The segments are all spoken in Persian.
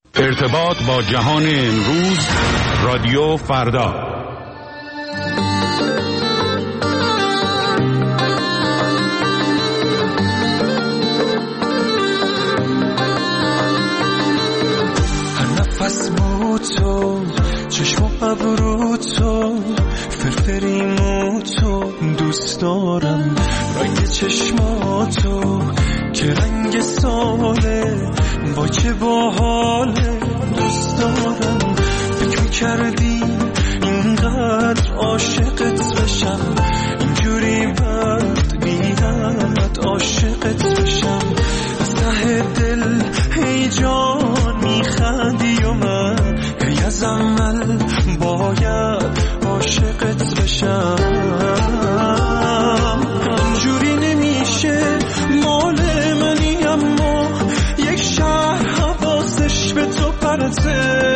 ارتباط با جهان امروز، رادیو فردا. هر نفس بود تو، چشم و ابرو تو، فرفریمو تو دوست دارم، رنگ چشماتو که رنگ ساله، با چه باحاله دوست دارم. فکر میکردی اینقدر عاشقت بشم، اینجوری بد بی‌حد عاشقت بشم، از ته دل هی جان میخندی و من هی از اول باید عاشقت بشم. اینجوری نمیشه، مال منی اما یک شهر حواسش به تو پرته،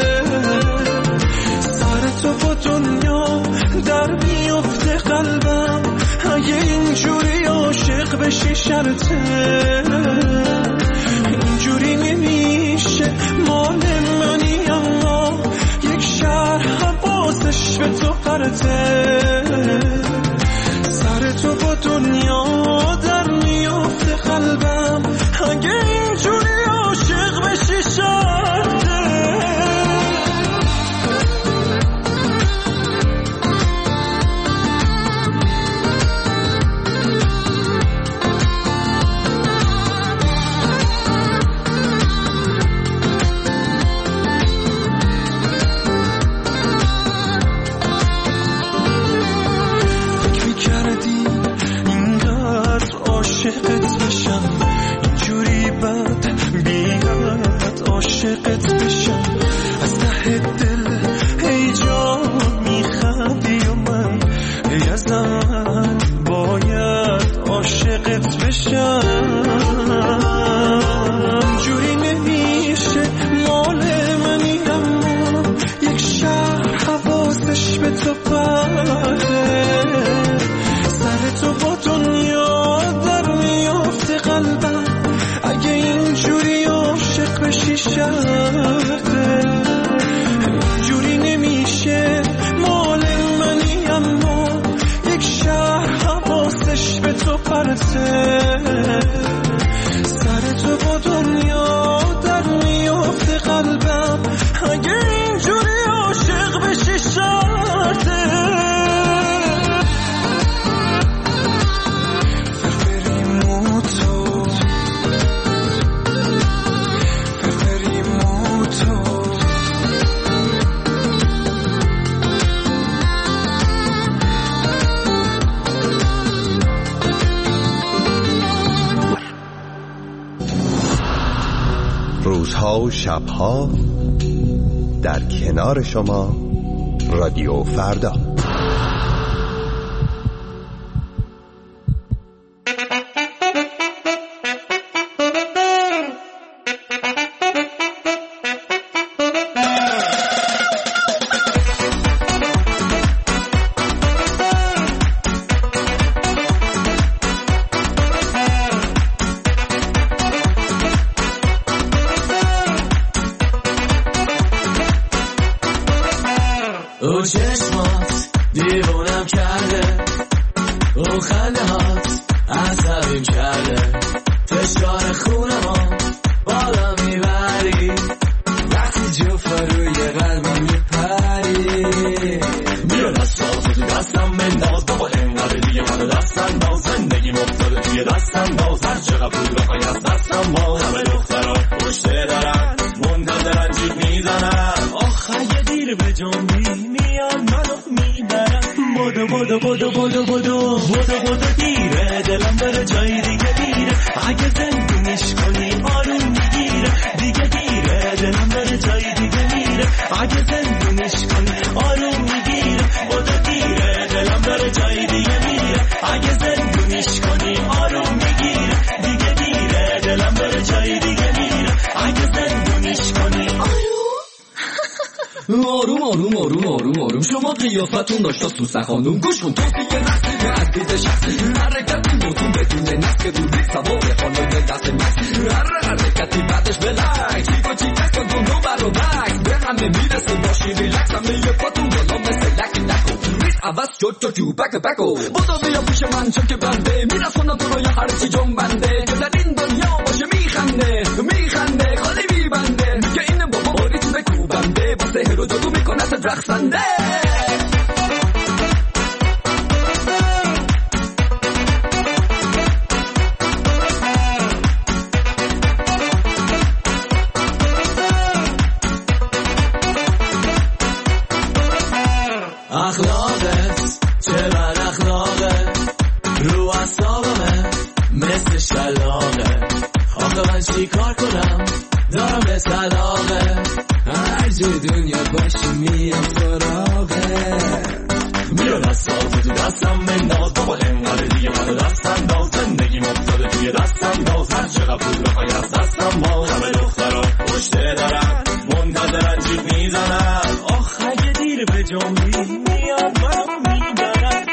سر تو با دنیا در میفته قلبم، اگه اینجوری عاشق بشی شرطه. اینجوری نمیشه، مال منی اما یک شهر حواسش به تو پرته، سر تو با دنیا در میفته قلبم، اگه اینجوری عاشق بشی شرطه. فکر میکردی اینقدر عاشقت بشم، اینجوری بد بی‌حد عاشقت بشم، از ته دل هی جان میخندی و من هی از اول باید عاشقت بشم. اینجوری نمیشه، مال منی اما یک شهر حواسش به تو پرده، سر تو با دنیا در میفته قلبم، اگه اینجوری عاشق بشی شرطه. اینجوری نمیشه، مال منی اما یک شهر حواسش به تو پرته، سر تو با دنیا در میفته قلبم، اگه اینجوری عاشق بشی شرطه. روزها و شبها در کنار شما، رادیو فردا. او چشمات دیوونم کرده، او خنده هات عصبیم کرده، فشار خونما بالا میبری، وقتی جفت روی قلبم میپری. بیا دستاتو تو دستم بنداز، بابا انقدر دیگه منو دستم باز، زندگی مفتاده توی دستم باز، هر چقدر پول بخوای از دستم باز. همه دخترها پشته دارن منتظرن جیب میزنن، آخه یه دیر به جنبی میان منو میبرن. بدو بدو بدو بدو بدو بدو بدو دیره، دلم بره جای دیگه دیره، اگه زندونش کنی آروم میگیره. دیگه دیره، دلم بره جای دیگه میره، اگه زندونش کنی آروم میگیره. بدو دیره، دلم بره جای دیگه میره، اگه زندونش کنی آروم میگیره. دیگه دیره، دلم بره جای دیگه میره، اگه زندونش کنی آروم آروم آروم آروم آروم. شما قیافتون داشتا سوسه خانوم، گوش کن توصیه نسلی از دید شخصی، حرکتی موتون بدون نسل بودی سوار خانوی دست مست، هر حرکتی بعدش بلک چی با چی کس کن دونو بر و مکس به همه میرسه باشی ریلکس همه یه پاتون بالا مثل لک لک ریز عوض شد تو جو بک بکو بودو بیا پیش من چون که بنده میرسونم تو رو یه هرچی جنبنده که در این دنیا باشه میخنده خالی میبنده که این بابا باریت بکوبنده با سهر و جادو میکنه رقصنده اخلاقت چه بد اخلاقه رو اعصابمه مثل شلاقه آخه من چی کار کنم دارم به طلاقه هر جای دنیا باشی میام سراغه میرو دستاتو تو دستم بنداز بابا انقدر دیگه منو دستم داز زندگی مفتاده توی دستم داز هر چقدر پول بخوای از دستم باز همه دخترها پشته دارن منتظرن جیب میزنن آخ اگه دیر به جنبی میاد منو میبرن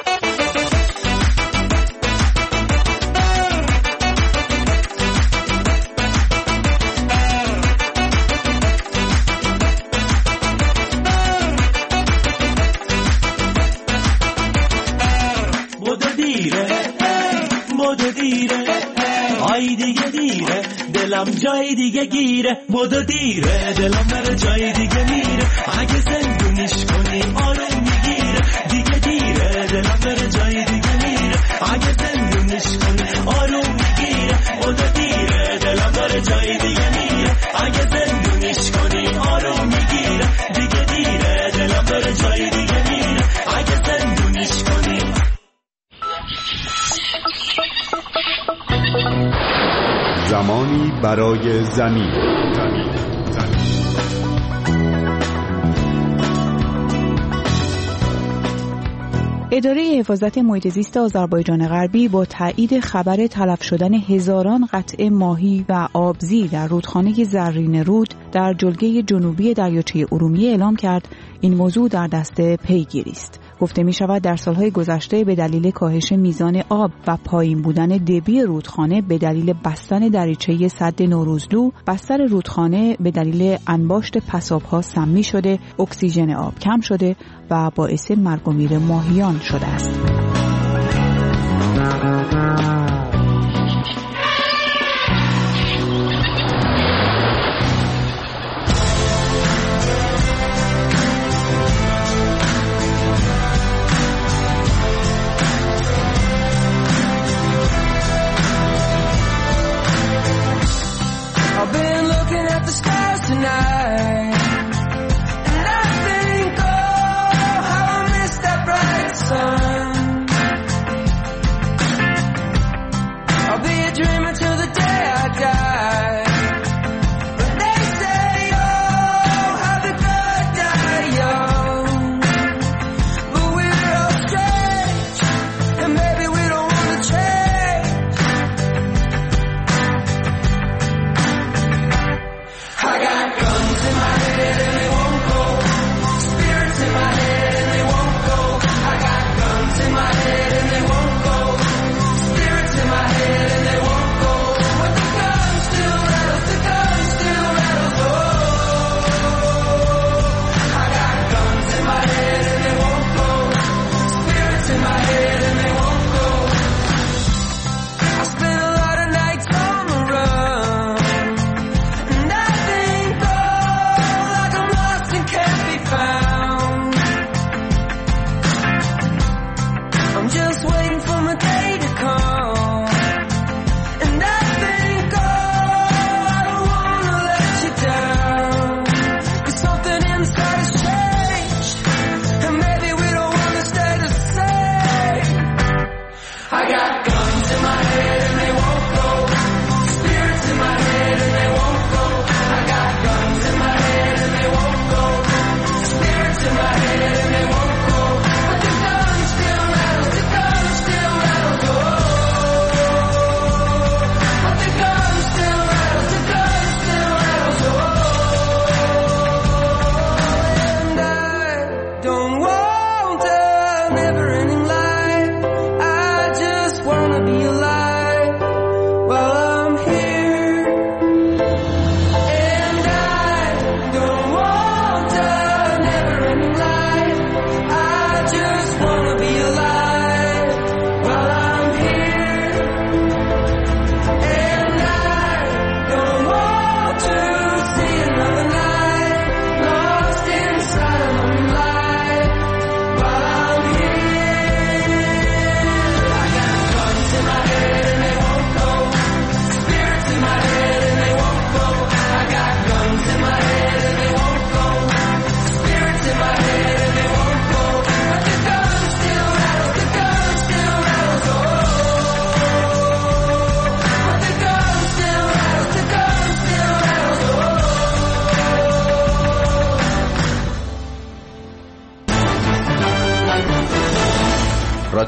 آی دیگه دیره دلم جای دیگه گیره بودو دیره دلم بره جای دیگه میره اگه زندونیش کنی آروم میگیره دیگه دیره دلم بره جای دیگه میره اگه زندونیش کنی آروم میگیره بودو دیره دلم بره جای دیگه میره اگه زندونیش کنی آروم میگیره دیگه دیره دلم بره جای دیگه میره اگه زندونیش کنی زمانی برای زمین. اداره حفاظت محیط زیست آذربایجان غربی با تایید خبر تلف شدن هزاران قطعه ماهی و آبزی در رودخانه زرین رود در جلگه جنوبی دریاچه ارومیه اعلام کرد این موضوع در دست پیگیری است. گفته می شود در سالهای گذشته به دلیل کاهش میزان آب و پایین بودن دبی رودخانه به دلیل بستن دریچه سد نوروزلو، بستر رودخانه به دلیل انباشت پساب‌ها سمی شده، اکسیژن آب کم شده و باعث مرگ و میر ماهیان شده است.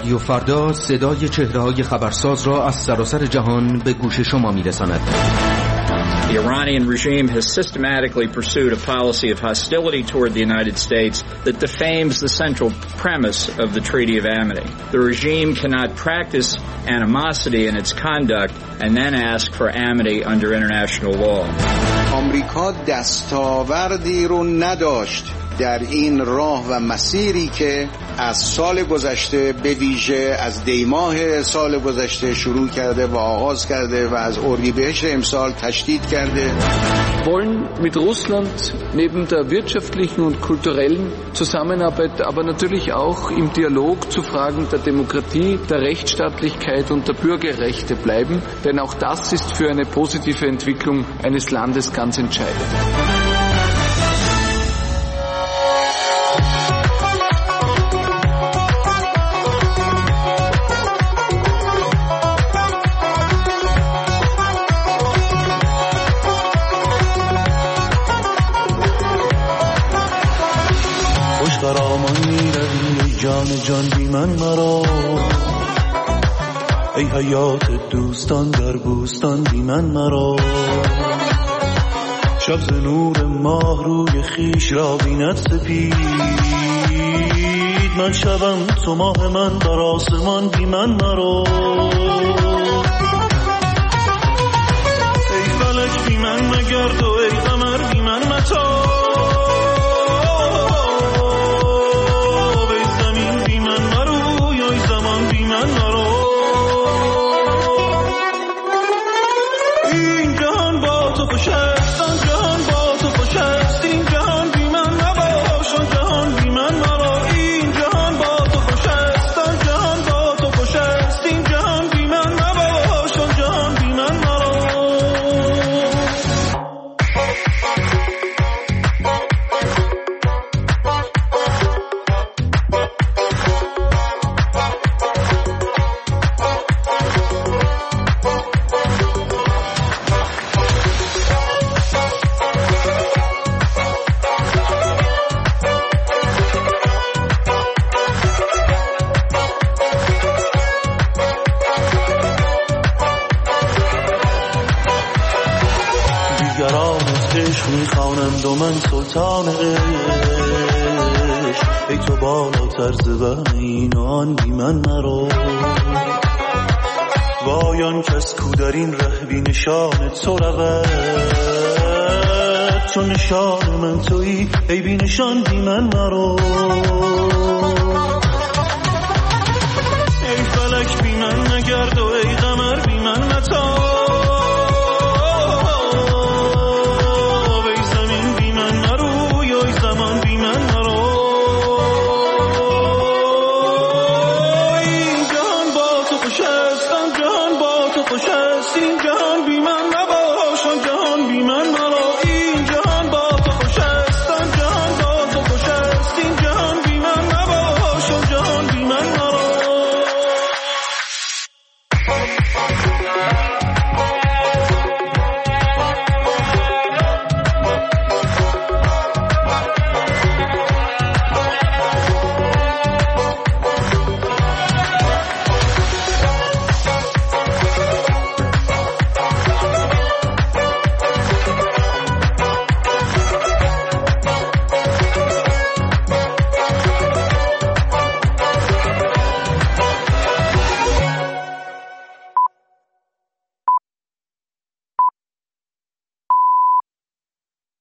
رادیو فردا صدای چهره‌های خبرساز را از سراسر جهان به گوش شما می‌رساند. The Iranian regime has systematically pursued a policy of hostility toward the United States that defames the central premise of the Treaty of Amity. The regime cannot practice animosity in its conduct and then ask for amity under international law. آمریکا دستاوردی رو نداشت در این راه و مسیری که از سال گذشته به ویژه از دیماه سال گذشته شروع کرده و آغاز کرده و از اردیبهشت امسال تشدید کرده. wollen mit Russland neben der wirtschaftlichen und kulturellen Zusammenarbeit, aber natürlich auch im Dialog zu Fragen der Demokratie, der Rechtsstaatlichkeit und der Bürgerrechte bleiben, denn auch das ist für eine positive Entwicklung eines Landes ganz entscheidend. جان بی من مرا ای حیات دوستان در بوستان بی من مرا شب ز نور ماه روی خیش را بیند سپید من شبم تو ماه من در آسمان بی من مرا ای فلک بی من مگرد و ای قمر بی من متا میخوانند و من سلطان عشق ای تو بالاتر ز این و آن بی من مرا وای آن کس کو در این ره بی نشان تو رود تو نشان من تویی ای بی نشان بی من مرا